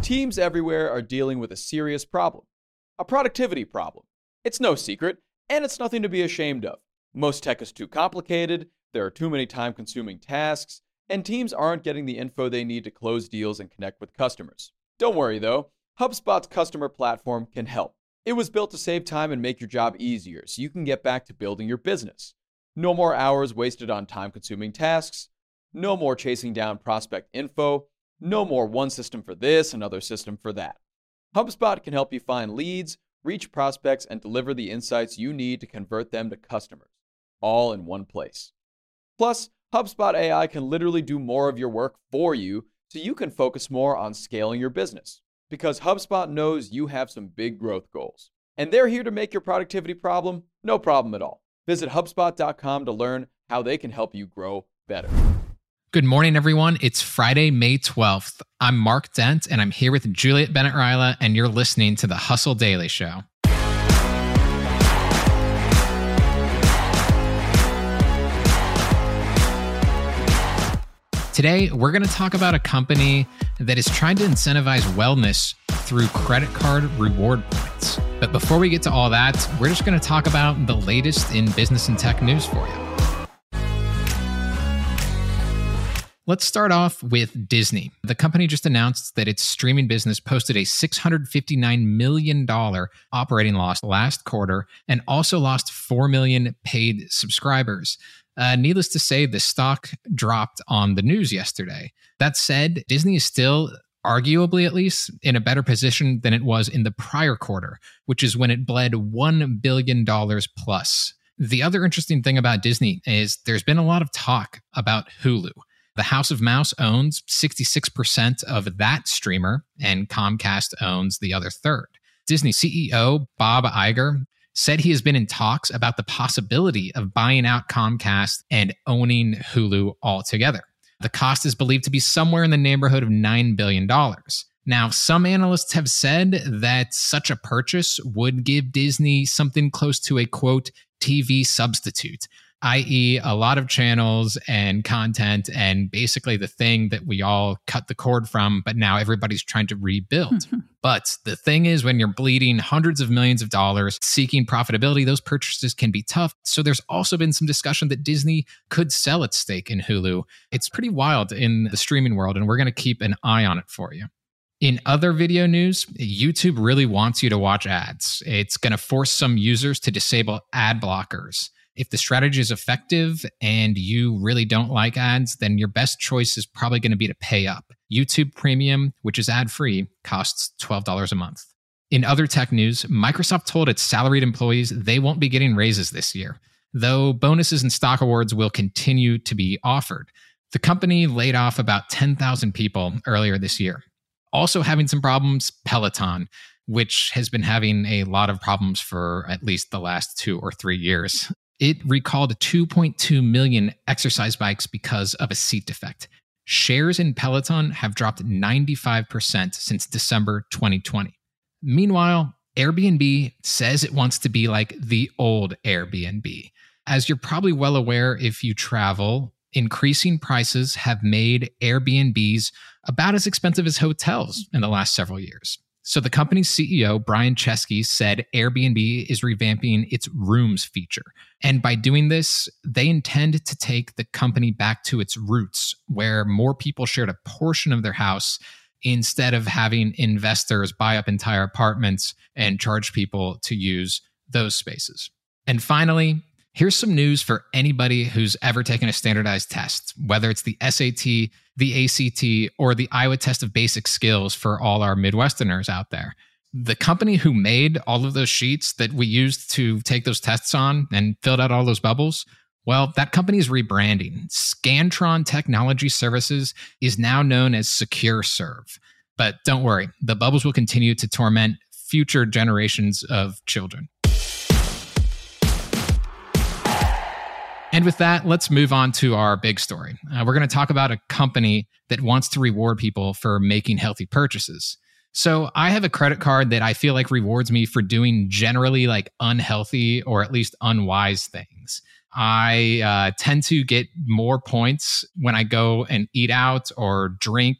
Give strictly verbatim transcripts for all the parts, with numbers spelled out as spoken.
Teams everywhere are dealing with a serious problem, a productivity problem. It's no secret, and it's nothing to be ashamed of. Most tech is too complicated, there are too many time-consuming tasks, and teams aren't getting the info they need to close deals and connect with customers. Don't worry though, HubSpot's customer platform can help. It was built to save time and make your job easier so you can get back to building your business. No more hours wasted on time-consuming tasks, no more chasing down prospect info, no more one system for this, another system for that. HubSpot can help you find leads, reach prospects, and deliver the insights you need to convert them to customers, all in one place. Plus, HubSpot A I can literally do more of your work for you so you can focus more on scaling your business. Because HubSpot knows you have some big growth goals. And they're here to make your productivity problem no problem at all. Visit HubSpot dot com to learn how they can help you grow better. Good morning, everyone. It's Friday, May twelfth. I'm Mark Dent, and I'm here with Juliet Bennett-Rylah, and you're listening to The Hustle Daily Show. Today, we're going to talk about a company that is trying to incentivize wellness through credit card reward points. But before we get to all that, we're just going to talk about the latest in business and tech news for you. Let's start off with Disney. The company just announced that its streaming business posted a six hundred fifty-nine million dollars operating loss last quarter and also lost four million paid subscribers. Uh, needless to say, the stock dropped on the news yesterday. That said, Disney is still, arguably at least, in a better position than it was in the prior quarter, which is when it bled one billion dollars plus. The other interesting thing about Disney is there's been a lot of talk about Hulu. The House of Mouse owns sixty-six percent of that streamer, and Comcast owns the other third. Disney C E O Bob Iger said he has been in talks about the possibility of buying out Comcast and owning Hulu altogether. The cost is believed to be somewhere in the neighborhood of nine billion dollars. Now, some analysts have said that such a purchase would give Disney something close to a, quote, T V substitute, that is a lot of channels and content and basically the thing that we all cut the cord from, but now everybody's trying to rebuild. But the thing is, when you're bleeding hundreds of millions of dollars seeking profitability, those purchases can be tough. So there's also been some discussion that Disney could sell its stake in Hulu. It's pretty wild in the streaming world, and we're going to keep an eye on it for you. In other video news, YouTube really wants you to watch ads. It's going to force some users to disable ad blockers. If the strategy is effective and you really don't like ads, then your best choice is probably going to be to pay up. YouTube Premium, which is ad-free, costs twelve dollars a month. In other tech news, Microsoft told its salaried employees they won't be getting raises this year, though bonuses and stock awards will continue to be offered. The company laid off about ten thousand people earlier this year. Also having some problems, Peloton, which has been having a lot of problems for at least the last two or three years. It recalled two point two million exercise bikes because of a seat defect. Shares in Peloton have dropped ninety-five percent since December twenty twenty. Meanwhile, Airbnb says it wants to be like the old Airbnb. As you're probably well aware if you travel, increasing prices have made Airbnbs about as expensive as hotels in the last several years. So the company's C E O, Brian Chesky, said Airbnb is revamping its rooms feature. And by doing this, they intend to take the company back to its roots, where more people shared a portion of their house instead of having investors buy up entire apartments and charge people to use those spaces. And finally, here's some news for anybody who's ever taken a standardized test, whether it's the S A T, the A C T, or the Iowa Test of Basic Skills for all our Midwesterners out there. The company who made all of those sheets that we used to take those tests on and filled out all those bubbles, well, that company is rebranding. Scantron Technology Services is now known as SecureServe. But don't worry, the bubbles will continue to torment future generations of children. And with that, let's move on to our big story. Uh, we're going to talk about a company that wants to reward people for making healthy purchases. So I have a credit card that I feel like rewards me for doing generally like unhealthy or at least unwise things. I uh, tend to get more points when I go and eat out or drink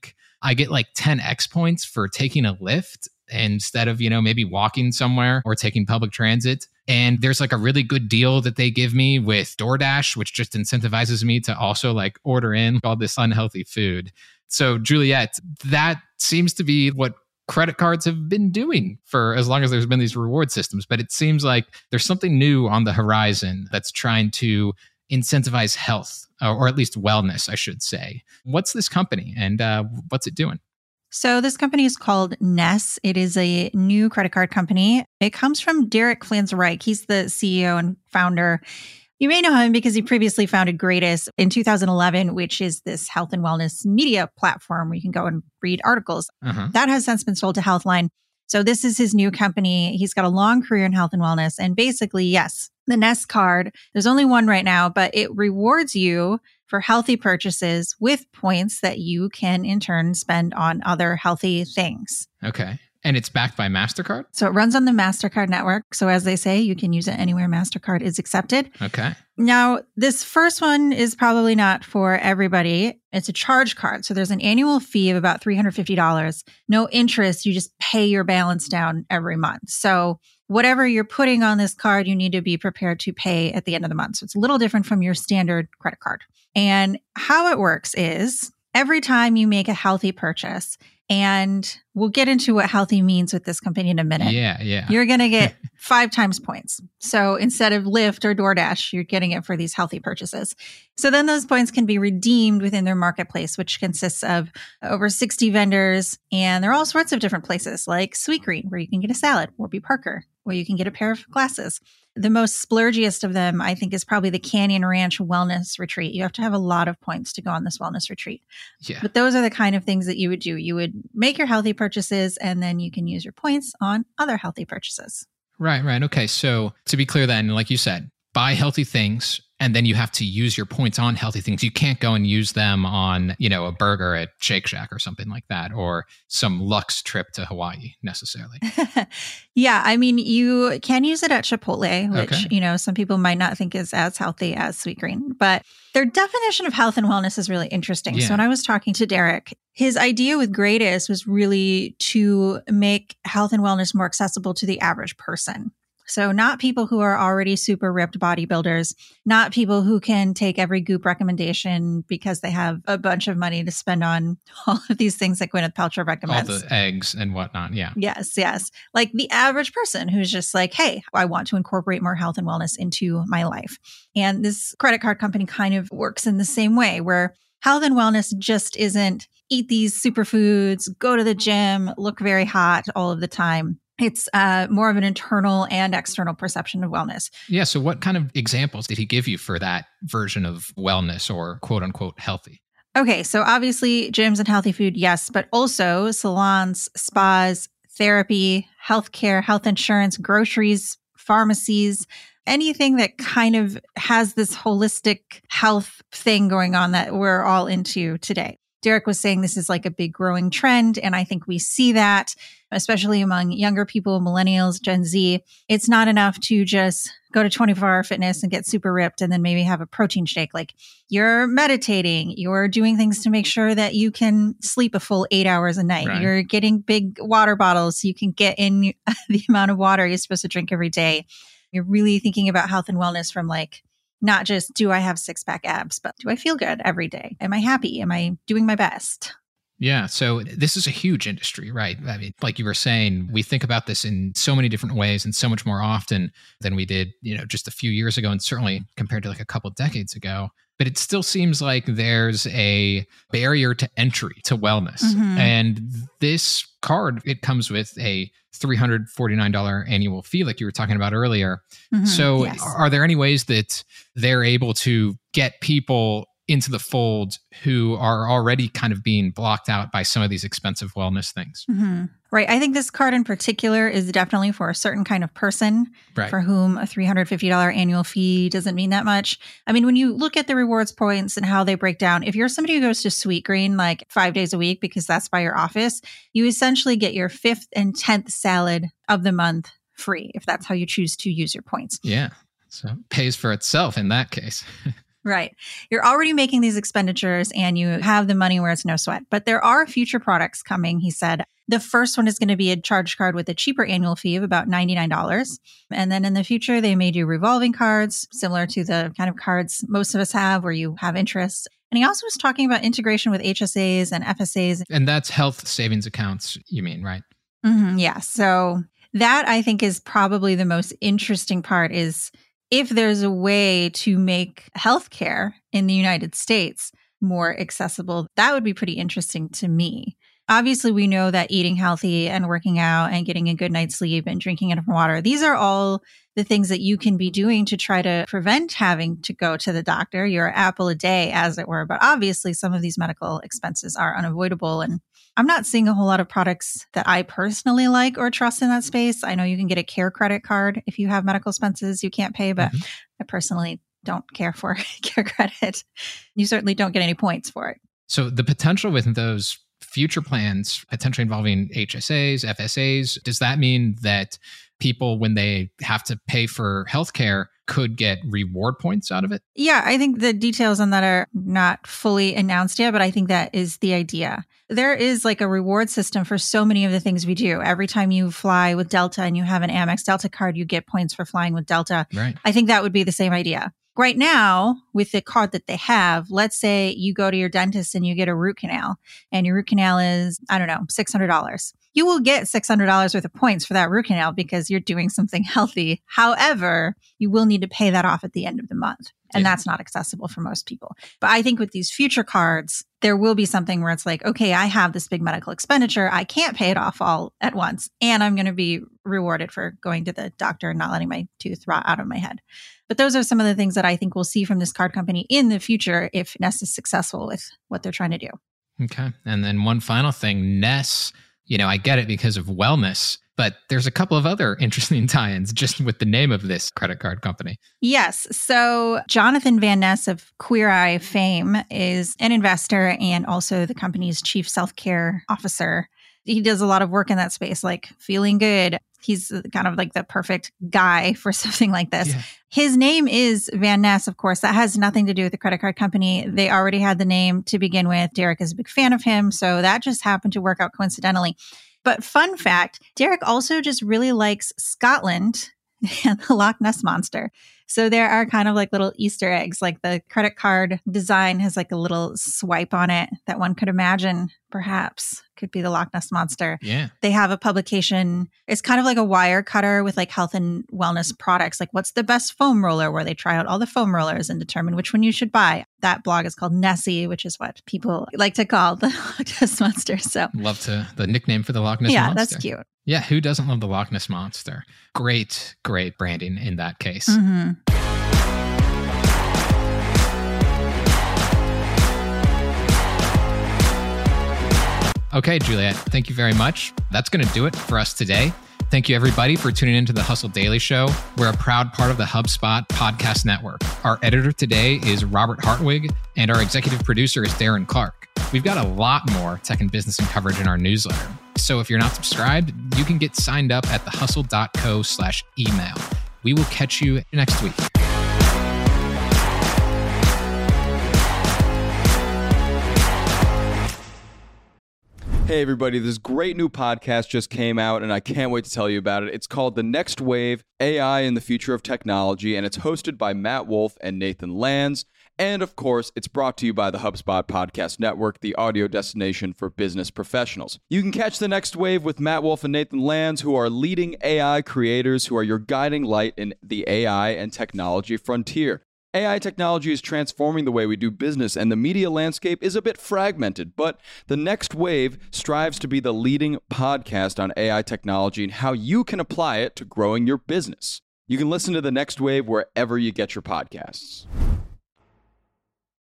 I get like ten X points for taking a lift instead of, you know, maybe walking somewhere or taking public transit. And there's like a really good deal that they give me with DoorDash, which just incentivizes me to also like order in all this unhealthy food. So Juliet, that seems to be what credit cards have been doing for as long as there's been these reward systems. But it seems like there's something new on the horizon that's trying to incentivize health, or at least wellness, I should say. What's this company and uh, what's it doing? So this company is called Ness. It is a new credit card company. It comes from Derek Flanz-Reich. He's the C E O and founder. You may know him because he previously founded Greatist in two thousand eleven, which is this health and wellness media platform where you can go and read articles. Uh-huh. That has since been sold to Healthline. So this is his new company. He's got a long career in health and wellness. And basically, yes, the Ness card, there's only one right now, but it rewards you for healthy purchases with points that you can in turn spend on other healthy things. Okay. And it's backed by MasterCard? So it runs on the MasterCard network. So as they say, you can use it anywhere MasterCard is accepted. Okay. Now, this first one is probably not for everybody. It's a charge card. So there's an annual fee of about three hundred fifty dollars. No interest. You just pay your balance down every month. So whatever you're putting on this card, you need to be prepared to pay at the end of the month. So it's a little different from your standard credit card. And how it works is every time you make a healthy purchase, and we'll get into what healthy means with this company in a minute. Yeah, yeah. You're going to get five times points. So instead of Lyft or DoorDash, you're getting it for these healthy purchases. So then those points can be redeemed within their marketplace, which consists of over sixty vendors. And there are all sorts of different places like Sweetgreen, where you can get a salad, Warby Parker, where you can get a pair of glasses. The most splurgiest of them, I think, is probably the Canyon Ranch Wellness Retreat. You have to have a lot of points to go on this wellness retreat. Yeah. But those are the kind of things that you would do. You would make your healthy purchases, and then you can use your points on other healthy purchases. Right, right. Okay. So to be clear then, like you said, buy healthy things, and then you have to use your points on healthy things. You can't go and use them on, you know, a burger at Shake Shack or something like that, or some luxe trip to Hawaii necessarily. Yeah. I mean, you can use it at Chipotle, which, Okay. you know, some people might not think is as healthy as Sweetgreen, but their definition of health and wellness is really interesting. Yeah. So when I was talking to Derek, his idea with Greatist was really to make health and wellness more accessible to the average person. So not people who are already super ripped bodybuilders, not people who can take every Goop recommendation because they have a bunch of money to spend on all of these things that Gwyneth Paltrow recommends. All the eggs and whatnot. Yeah. Yes, yes. Like the average person who's just like, hey, I want to incorporate more health and wellness into my life. And this credit card company kind of works in the same way, where health and wellness just isn't eat these superfoods, go to the gym, look very hot all of the time. It's uh, more of an internal and external perception of wellness. Yeah. So what kind of examples did he give you for that version of wellness or quote unquote healthy? Okay. So obviously gyms and healthy food, yes, but also salons, spas, therapy, healthcare, health insurance, groceries, pharmacies, anything that kind of has this holistic health thing going on that we're all into today. Derek was saying this is like a big growing trend. And I think we see that, especially among younger people, millennials, Gen Z. It's not enough to just go to twenty-four hour fitness and get super ripped and then maybe have a protein shake. Like you're meditating, you're doing things to make sure that you can sleep a full eight hours a night. Right. You're getting big water bottles so you can get in the amount of water you're supposed to drink every day. You're really thinking about health and wellness from like, not just, do I have six pack abs, but do I feel good every day? Am I happy? Am I doing my best? Yeah. So this is a huge industry, right? I mean, like you were saying, we think about this in so many different ways and so much more often than we did, you know, just a few years ago, and certainly compared to like a couple of decades ago. But it still seems like there's a barrier to entry to wellness. Mm-hmm. And this card, it comes with a three hundred forty-nine dollars annual fee, like you were talking about earlier. Mm-hmm. So Yes. are there any ways that they're able to get people into the fold who are already kind of being blocked out by some of these expensive wellness things? Mm-hmm. Right. I think this card in particular is definitely for a certain kind of person Right. for whom a three hundred fifty dollars annual fee doesn't mean that much. I mean, when you look at the rewards points and how they break down, if you're somebody who goes to Sweetgreen like five days a week because that's by your office, you essentially get your fifth and tenth salad of the month free if that's how you choose to use your points. Yeah. So it pays for itself in that case. Right. You're already making these expenditures and you have the money where it's no sweat. But there are future products coming, he said. The first one is going to be a charge card with a cheaper annual fee of about ninety-nine dollars. And then in the future, they may do revolving cards, similar to the kind of cards most of us have where you have interest. And he also was talking about integration with H S As and F S As. And that's health savings accounts, you mean, right? Mm-hmm, yeah. So that I think is probably the most interesting part is if there's a way to make healthcare in the United States more accessible, that would be pretty interesting to me. Obviously, we know that eating healthy and working out and getting a good night's sleep and drinking enough water, these are all the things that you can be doing to try to prevent having to go to the doctor, your apple a day, as it were. But obviously, some of these medical expenses are unavoidable. And I'm not seeing a whole lot of products that I personally like or trust in that space. I know you can get a care credit card if you have medical expenses you can't pay, but mm-hmm. I personally don't care for care credit. You certainly don't get any points for it. So the potential with those future plans, potentially involving H S As, F S As, does that mean that people, when they have to pay for healthcare, could get reward points out of it? Yeah, I think the details on that are not fully announced yet, but I think that is the idea. There is like a reward system for so many of the things we do. Every time you fly with Delta and you have an Amex Delta card, you get points for flying with Delta. Right. I think that would be the same idea. Right now, with the card that they have, let's say you go to your dentist and you get a root canal, and your root canal is, I don't know, six hundred dollars. You will get six hundred dollars worth of points for that root canal because you're doing something healthy. However, you will need to pay that off at the end of the month. And yeah. that's not accessible for most people. But I think with these future cards, there will be something where it's like, okay, I have this big medical expenditure. I can't pay it off all at once. And I'm going to be rewarded for going to the doctor and not letting my tooth rot out of my head. But those are some of the things that I think we'll see from this card company in the future if Ness is successful with what they're trying to do. Okay. And then one final thing, Ness, you know, I get it because of wellness, but there's a couple of other interesting tie-ins just with the name of this credit card company. Yes. So Jonathan Van Ness of Queer Eye fame is an investor and also the company's chief self-care officer. He does a lot of work in that space, like feeling good. He's kind of like the perfect guy for something like this. Yeah. His name is Van Ness, of course. That has nothing to do with the credit card company. They already had the name to begin with. Derek is a big fan of him, so that just happened to work out coincidentally. But fun fact, Derek also just really likes Scotland and the Loch Ness Monster. So there are kind of like little Easter eggs, like the credit card design has like a little swipe on it that one could imagine perhaps could be the Loch Ness Monster. Yeah. They have a publication. It's kind of like a wire cutter with like health and wellness products. Like what's the best foam roller, where they try out all the foam rollers and determine which one you should buy. That blog is called Nessie, which is what people like to call the Loch Ness Monster. So love to the nickname for the Loch Ness yeah, Monster. Yeah, that's cute. Yeah, who doesn't love the Loch Ness Monster? Great, great branding in that case. Mm-hmm. Okay, Juliet, thank you very much. That's going to do it for us today. Thank you, everybody, for tuning into the Hustle Daily Show. We're a proud part of the HubSpot podcast network. Our editor today is Robert Hartwig, and our executive producer is Darren Clark. We've got a lot more tech and business and coverage in our newsletter. So if you're not subscribed, you can get signed up at thehustle.co slash email. We will catch you next week. Hey everybody, this great new podcast just came out and I can't wait to tell you about it. It's called The Next Wave, A I in the Future of Technology, and it's hosted by Matt Wolf and Nathan Lands. And of course, it's brought to you by the HubSpot Podcast Network, the audio destination for business professionals. You can catch The Next Wave with Matt Wolf and Nathan Lands, who are leading A I creators who are your guiding light in the A I and technology frontier. A I technology is transforming the way we do business, and the media landscape is a bit fragmented, but The Next Wave strives to be the leading podcast on A I technology and how you can apply it to growing your business. You can listen to The Next Wave wherever you get your podcasts.